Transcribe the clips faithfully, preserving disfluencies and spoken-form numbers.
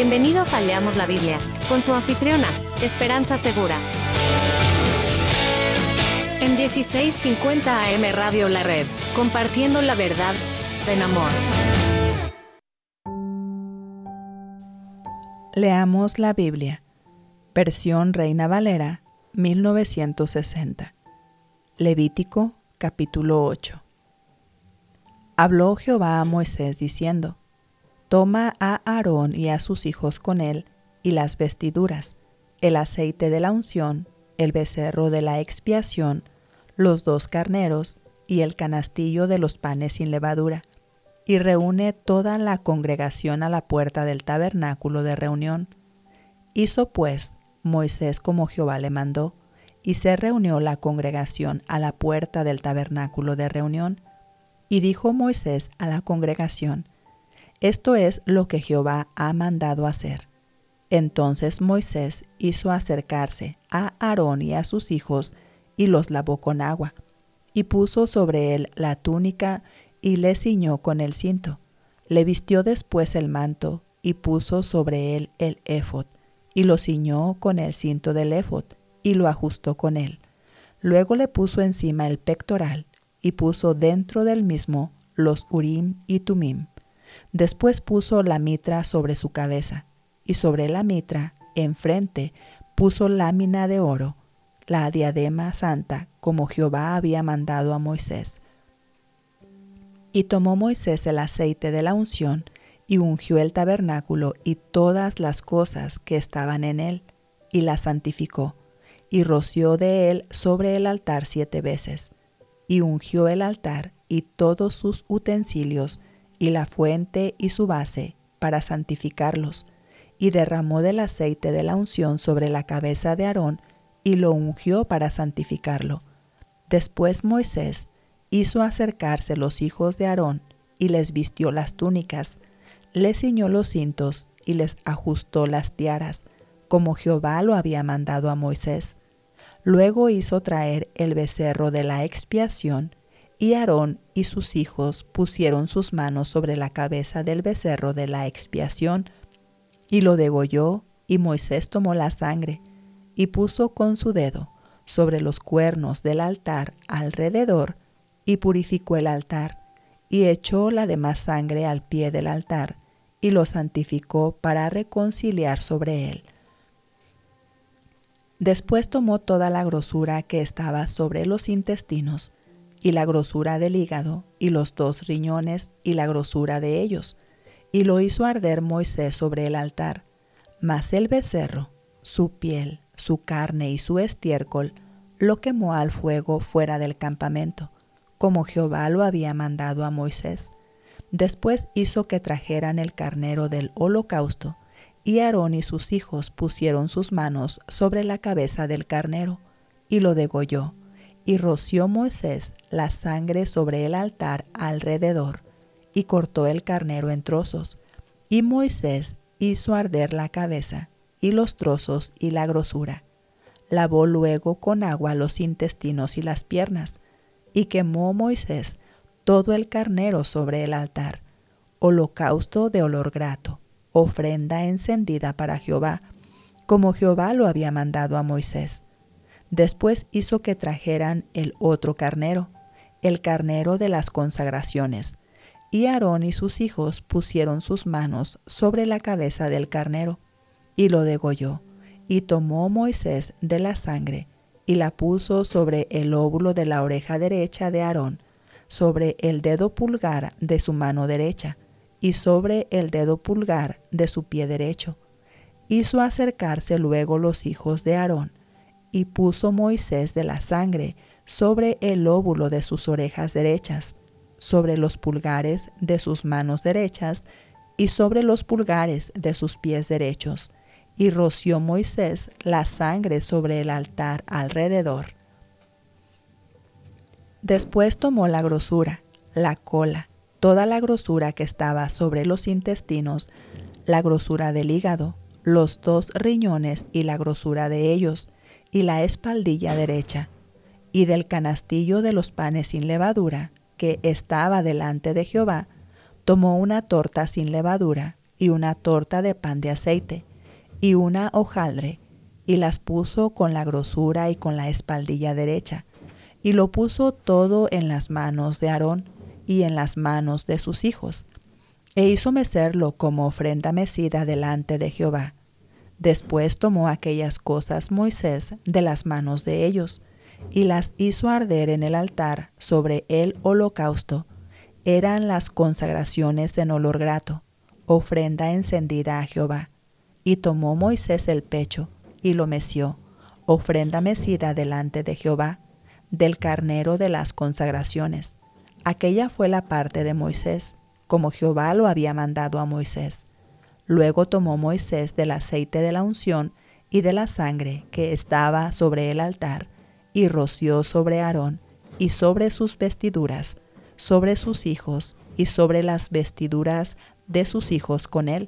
Bienvenidos a Leamos la Biblia, con su anfitriona, Esperanza Segura. En dieciséis cincuenta A M Radio La Red, compartiendo la verdad en amor. Leamos la Biblia, versión Reina Valera, mil novecientos sesenta. Levítico, capítulo ocho. Habló Jehová a Moisés diciendo: Toma a Aarón y a sus hijos con él, y las vestiduras, el aceite de la unción, el becerro de la expiación, los dos carneros y el canastillo de los panes sin levadura, y reúne toda la congregación a la puerta del tabernáculo de reunión. Hizo pues Moisés como Jehová le mandó, y se reunió la congregación a la puerta del tabernáculo de reunión. Y dijo Moisés a la congregación: Esto es lo que Jehová ha mandado hacer. Entonces Moisés hizo acercarse a Aarón y a sus hijos, y los lavó con agua, y puso sobre él la túnica, y le ciñó con el cinto. Le vistió después el manto, y puso sobre él el éfod, y lo ciñó con el cinto del éfod, y lo ajustó con él. Luego le puso encima el pectoral, y puso dentro del mismo los urim y tumim. Después puso la mitra sobre su cabeza, y sobre la mitra, enfrente, puso lámina de oro, la diadema santa, como Jehová había mandado a Moisés. Y tomó Moisés el aceite de la unción, y ungió el tabernáculo y todas las cosas que estaban en él, y la santificó, y roció de él sobre el altar siete veces, y ungió el altar y todos sus utensilios, y la fuente y su base, para santificarlos, y derramó del aceite de la unción sobre la cabeza de Aarón, y lo ungió para santificarlo. Después Moisés hizo acercarse los hijos de Aarón, y les vistió las túnicas, les ciñó los cintos, y les ajustó las tiaras, como Jehová lo había mandado a Moisés. Luego hizo traer el becerro de la expiación, y Aarón y sus hijos pusieron sus manos sobre la cabeza del becerro de la expiación, y lo degolló, y Moisés tomó la sangre, y puso con su dedo sobre los cuernos del altar alrededor, y purificó el altar, y echó la demás sangre al pie del altar, y lo santificó para reconciliar sobre él. Después tomó toda la grosura que estaba sobre los intestinos, y la grosura del hígado, y los dos riñones, y la grosura de ellos, y lo hizo arder Moisés sobre el altar. Mas el becerro, su piel, su carne y su estiércol, lo quemó al fuego fuera del campamento, como Jehová lo había mandado a Moisés. Después hizo que trajeran el carnero del holocausto, y Aarón y sus hijos pusieron sus manos sobre la cabeza del carnero, y lo degolló. Y roció Moisés la sangre sobre el altar alrededor, y cortó el carnero en trozos. Y Moisés hizo arder la cabeza, y los trozos y la grosura. Lavó luego con agua los intestinos y las piernas, y quemó Moisés todo el carnero sobre el altar, holocausto de olor grato, ofrenda encendida para Jehová, como Jehová lo había mandado a Moisés. Después hizo que trajeran el otro carnero, el carnero de las consagraciones, y Aarón y sus hijos pusieron sus manos sobre la cabeza del carnero, y lo degolló, y tomó Moisés de la sangre, y la puso sobre el lóbulo de la oreja derecha de Aarón, sobre el dedo pulgar de su mano derecha, y sobre el dedo pulgar de su pie derecho. Hizo acercarse luego los hijos de Aarón, y puso Moisés de la sangre sobre el lóbulo de sus orejas derechas, sobre los pulgares de sus manos derechas, y sobre los pulgares de sus pies derechos, y roció Moisés la sangre sobre el altar alrededor. Después tomó la grosura, la cola, toda la grosura que estaba sobre los intestinos, la grosura del hígado, los dos riñones y la grosura de ellos, y la espaldilla derecha, y del canastillo de los panes sin levadura, que estaba delante de Jehová, tomó una torta sin levadura, y una torta de pan de aceite, y una hojaldre, y las puso con la grosura y con la espaldilla derecha, y lo puso todo en las manos de Aarón y en las manos de sus hijos, e hizo mecerlo como ofrenda mecida delante de Jehová. Después tomó aquellas cosas Moisés de las manos de ellos, y las hizo arder en el altar sobre el holocausto. Eran las consagraciones en olor grato, ofrenda encendida a Jehová. Y tomó Moisés el pecho, y lo meció, ofrenda mecida delante de Jehová, del carnero de las consagraciones. Aquella fue la parte de Moisés, como Jehová lo había mandado a Moisés. Luego tomó Moisés del aceite de la unción y de la sangre que estaba sobre el altar, y roció sobre Aarón, y sobre sus vestiduras, sobre sus hijos, y sobre las vestiduras de sus hijos con él.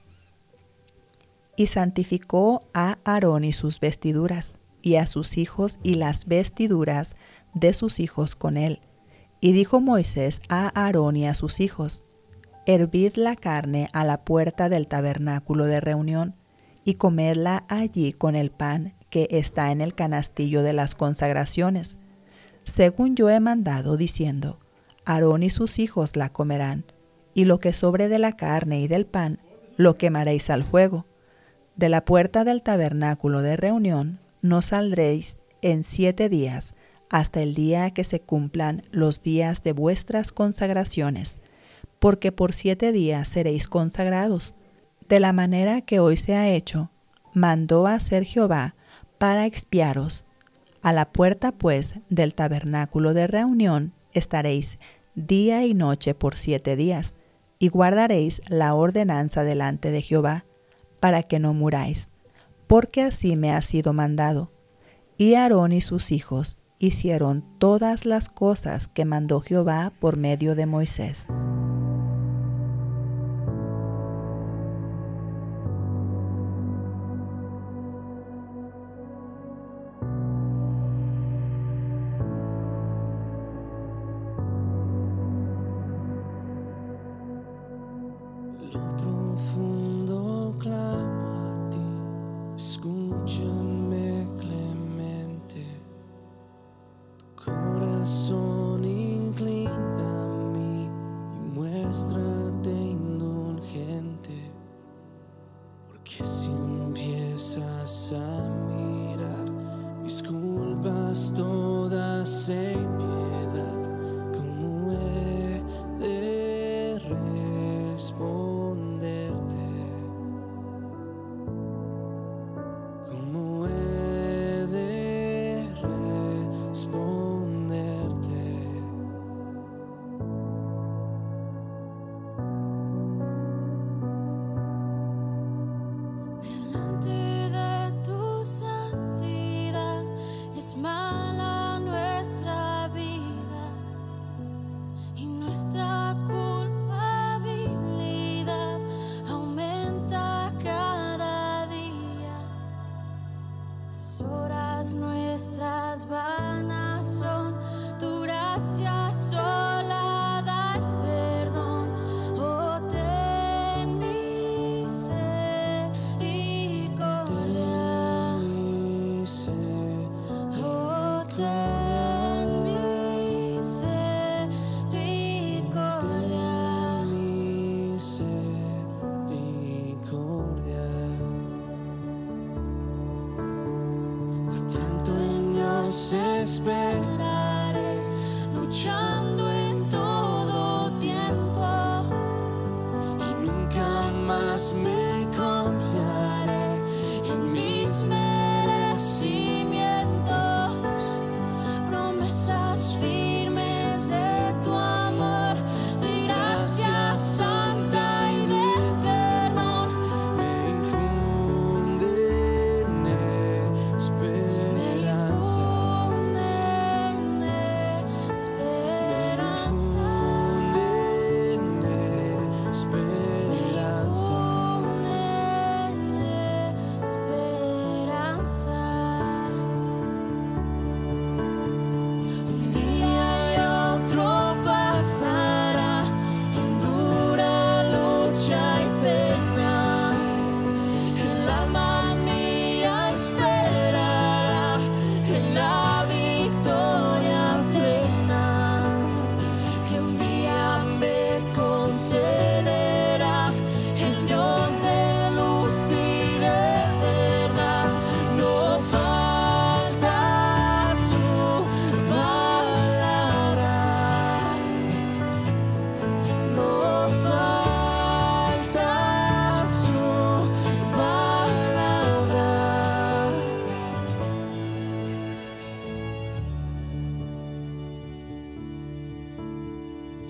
Y santificó a Aarón y sus vestiduras, y a sus hijos y las vestiduras de sus hijos con él. Y dijo Moisés a Aarón y a sus hijos: Hervid la carne a la puerta del tabernáculo de reunión, y comedla allí con el pan que está en el canastillo de las consagraciones, según yo he mandado, diciendo: Aarón y sus hijos la comerán, y lo que sobre de la carne y del pan lo quemaréis al fuego. De la puerta del tabernáculo de reunión no saldréis en siete días, hasta el día que se cumplan los días de vuestras consagraciones, porque por siete días seréis consagrados. De la manera que hoy se ha hecho, mandó hacer Jehová para expiaros. A la puerta, pues, del tabernáculo de reunión estaréis día y noche por siete días, y guardaréis la ordenanza delante de Jehová, para que no muráis, porque así me ha sido mandado. Y Aarón y sus hijos hicieron todas las cosas que mandó Jehová por medio de Moisés. Escúchame clemente, tu corazón inclina a mí y mueve.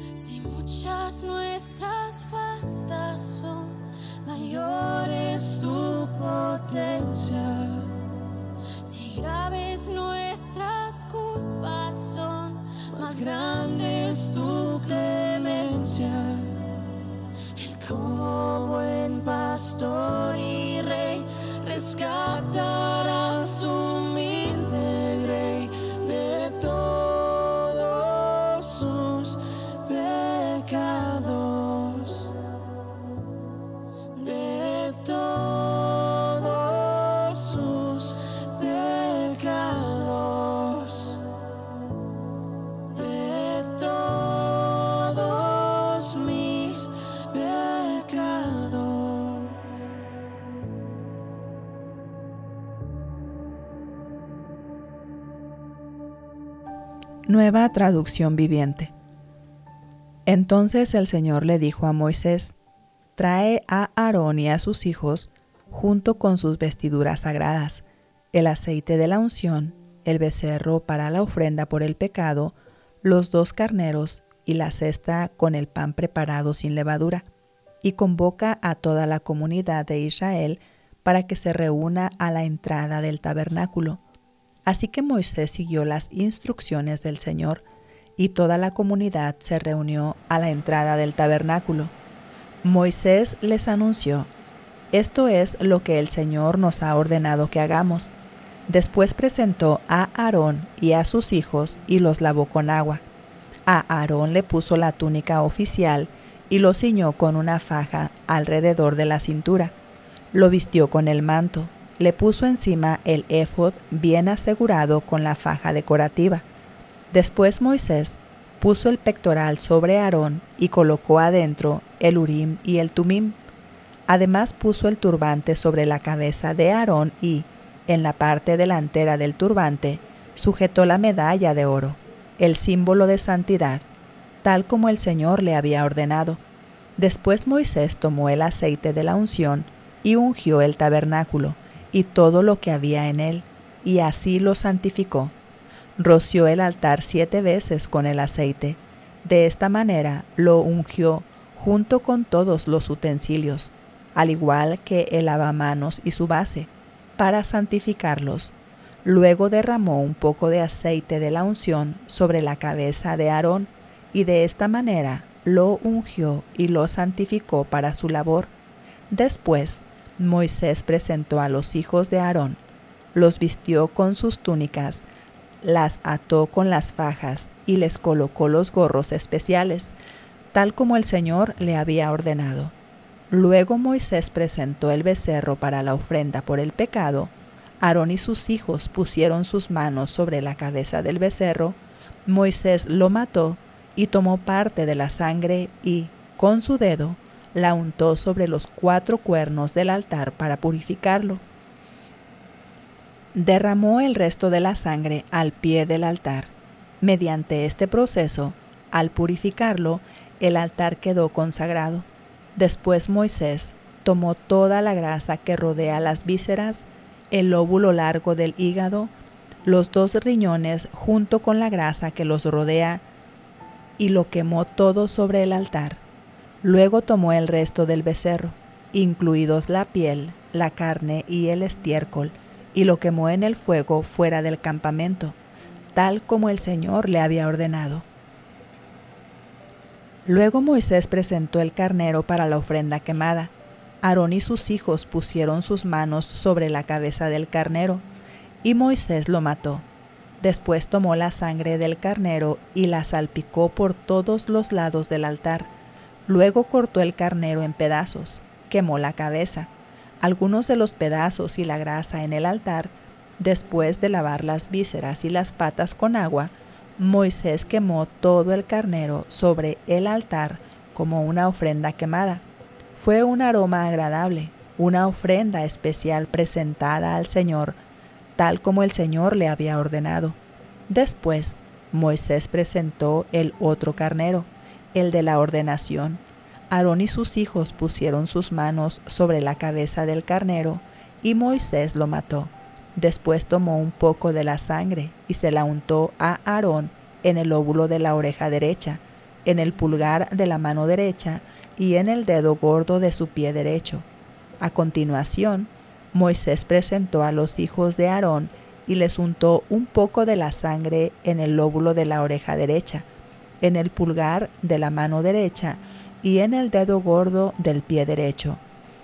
Si muchas nuestras faltas son, mayor es tu potencia. Si graves nuestras culpas son, más grande es tu clemencia. Él como buen pastor y rey rescatará a su humilde grey de todos sus pecados, de todos sus pecados, de todos mis pecados. Nueva traducción viviente. Entonces el Señor le dijo a Moisés: trae a Aarón y a sus hijos, junto con sus vestiduras sagradas, el aceite de la unción, el becerro para la ofrenda por el pecado, los dos carneros y la cesta con el pan preparado sin levadura, y convoca a toda la comunidad de Israel para que se reúna a la entrada del tabernáculo. Así que Moisés siguió las instrucciones del Señor, y toda la comunidad se reunió a la entrada del tabernáculo. Moisés les anunció: esto es lo que el Señor nos ha ordenado que hagamos. Después presentó a Aarón y a sus hijos y los lavó con agua. A Aarón le puso la túnica oficial y lo ciñó con una faja alrededor de la cintura. Lo vistió con el manto. Le puso encima el éfod bien asegurado con la faja decorativa. Después Moisés puso el pectoral sobre Aarón y colocó adentro el Urim y el Tumim. Además puso el turbante sobre la cabeza de Aarón y, en la parte delantera del turbante, sujetó la medalla de oro, el símbolo de santidad, tal como el Señor le había ordenado. Después Moisés tomó el aceite de la unción y ungió el tabernáculo y todo lo que había en él, y así lo santificó. Roció el altar siete veces con el aceite. De esta manera lo ungió junto con todos los utensilios, al igual que el lavamanos y su base, para santificarlos. Luego derramó un poco de aceite de la unción sobre la cabeza de Aarón, y de esta manera lo ungió y lo santificó para su labor. Después, Moisés presentó a los hijos de Aarón, los vistió con sus túnicas, las ató con las fajas y les colocó los gorros especiales, tal como el Señor le había ordenado. Luego Moisés presentó el becerro para la ofrenda por el pecado. Aarón y sus hijos pusieron sus manos sobre la cabeza del becerro. Moisés lo mató y tomó parte de la sangre y, con su dedo, la untó sobre los cuatro cuernos del altar para purificarlo. Derramó el resto de la sangre al pie del altar. Mediante este proceso, al purificarlo, el altar quedó consagrado. Después Moisés tomó toda la grasa que rodea las vísceras, el lóbulo largo del hígado, los dos riñones junto con la grasa que los rodea, y lo quemó todo sobre el altar. Luego tomó el resto del becerro, incluidos la piel, la carne y el estiércol, y lo quemó en el fuego fuera del campamento, tal como el Señor le había ordenado. Luego Moisés presentó el carnero para la ofrenda quemada. Aarón y sus hijos pusieron sus manos sobre la cabeza del carnero, y Moisés lo mató. Después tomó la sangre del carnero y la salpicó por todos los lados del altar. Luego cortó el carnero en pedazos, quemó la cabeza, algunos de los pedazos y la grasa en el altar. Después de lavar las vísceras y las patas con agua, Moisés quemó todo el carnero sobre el altar como una ofrenda quemada. Fue un aroma agradable, una ofrenda especial presentada al Señor, tal como el Señor le había ordenado. Después, Moisés presentó el otro carnero, el de la ordenación. Aarón y sus hijos pusieron sus manos sobre la cabeza del carnero, y Moisés lo mató. Después tomó un poco de la sangre y se la untó a Aarón en el lóbulo de la oreja derecha, en el pulgar de la mano derecha y en el dedo gordo de su pie derecho. A continuación, Moisés presentó a los hijos de Aarón y les untó un poco de la sangre en el lóbulo de la oreja derecha, en el pulgar de la mano derecha y en el dedo gordo del pie derecho.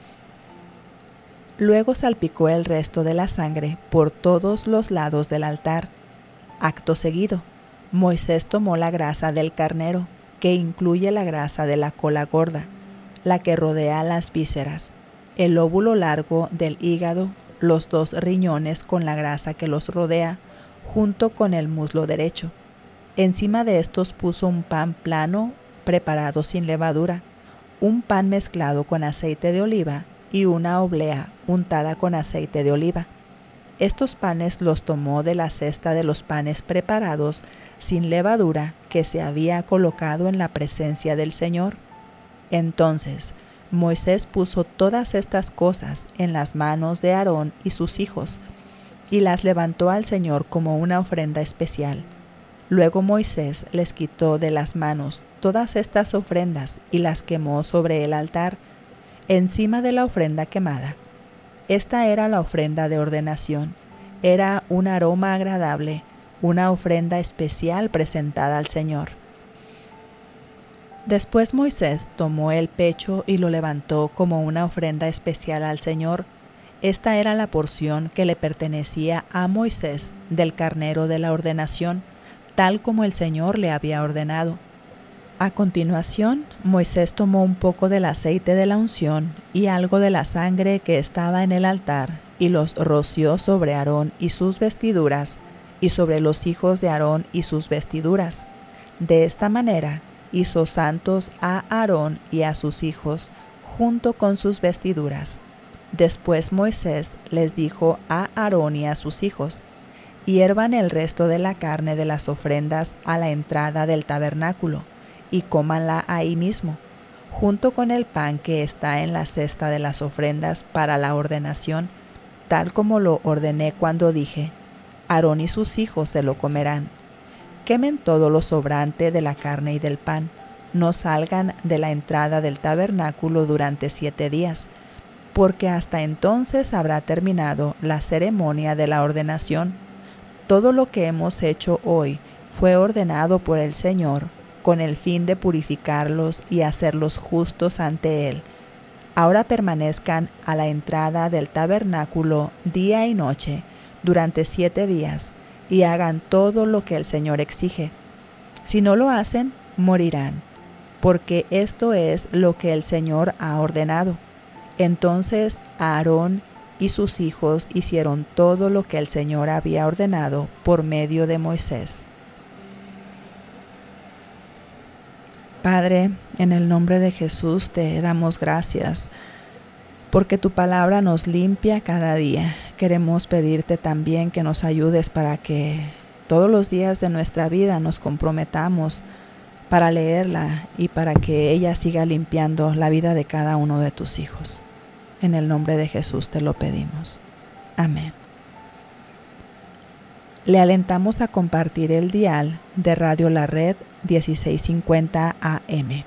Luego salpicó el resto de la sangre por todos los lados del altar. Acto seguido, Moisés tomó la grasa del carnero, que incluye la grasa de la cola gorda, la que rodea las vísceras, el lóbulo largo del hígado, los dos riñones con la grasa que los rodea, junto con el muslo derecho. Encima de estos puso un pan plano preparado sin levadura, un pan mezclado con aceite de oliva y una oblea untada con aceite de oliva. Estos panes los tomó de la cesta de los panes preparados sin levadura que se había colocado en la presencia del Señor. Entonces Moisés puso todas estas cosas en las manos de Aarón y sus hijos, y las levantó al Señor como una ofrenda especial. Luego Moisés les quitó de las manos todas estas ofrendas y las quemó sobre el altar, encima de la ofrenda quemada. Esta era la ofrenda de ordenación. Era un aroma agradable, una ofrenda especial presentada al Señor. Después Moisés tomó el pecho y lo levantó como una ofrenda especial al Señor. Esta era la porción que le pertenecía a Moisés del carnero de la ordenación, tal como el Señor le había ordenado. A continuación, Moisés tomó un poco del aceite de la unción y algo de la sangre que estaba en el altar y los roció sobre Aarón y sus vestiduras y sobre los hijos de Aarón y sus vestiduras. De esta manera hizo santos a Aarón y a sus hijos junto con sus vestiduras. Después Moisés les dijo a Aarón y a sus hijos: hiervan el resto de la carne de las ofrendas a la entrada del tabernáculo y cómanla ahí mismo, junto con el pan que está en la cesta de las ofrendas para la ordenación, tal como lo ordené cuando dije: Aarón y sus hijos se lo comerán. Quemen todo lo sobrante de la carne y del pan. No salgan de la entrada del tabernáculo durante siete días, porque hasta entonces habrá terminado la ceremonia de la ordenación. Todo lo que hemos hecho hoy fue ordenado por el Señor, con el fin de purificarlos y hacerlos justos ante Él. Ahora permanezcan a la entrada del tabernáculo día y noche durante siete días y hagan todo lo que el Señor exige. Si no lo hacen, morirán, porque esto es lo que el Señor ha ordenado. Entonces Aarón y sus hijos hicieron todo lo que el Señor había ordenado por medio de Moisés. Padre, en el nombre de Jesús te damos gracias porque tu palabra nos limpia cada día. Queremos pedirte también que nos ayudes para que todos los días de nuestra vida nos comprometamos para leerla y para que ella siga limpiando la vida de cada uno de tus hijos. En el nombre de Jesús te lo pedimos. Amén. Le alentamos a compartir el dial de Radio La Red dieciséis cincuenta A M.